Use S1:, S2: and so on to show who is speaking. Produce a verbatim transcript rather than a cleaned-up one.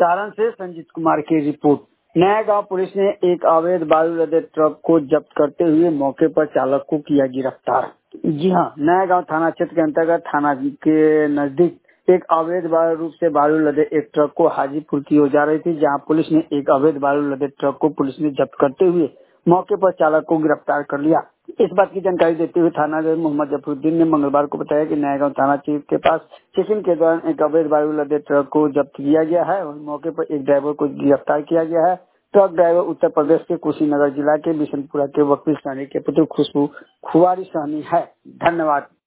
S1: सारण से संजीत कुमार की रिपोर्ट। नया गांव पुलिस ने एक अवैध बालू लदे ट्रक को जब्त करते हुए मौके पर चालक को किया गिरफ्तार। जी हां, नया गांव थाना क्षेत्र के अंतर्गत थाना के नजदीक एक अवैध बालू रूप से बालू लदे एक ट्रक को हाजीपुर की ओर जा रही थी, जहां पुलिस ने एक अवैध बालू लदे ट्रक को पुलिस ने जब्त करते हुए मौके पर चालक को गिरफ्तार कर लिया। इस बात की जानकारी देते हुए थाना मोहम्मद जफरुद्दीन ने मंगलवार को बताया कि नया गांव थाना क्षेत्र के पास चेकिंग के दौरान एक अवैध बालू लदे ट्रक को जब्त किया गया है और मौके पर एक ड्राइवर को गिरफ्तार किया गया है। ट्रक ड्राइवर उत्तर प्रदेश के कुशीनगर जिला के बिशनपुरा के वकील सहनी के पुत्र खुशबू खुआरी सहनी है। धन्यवाद।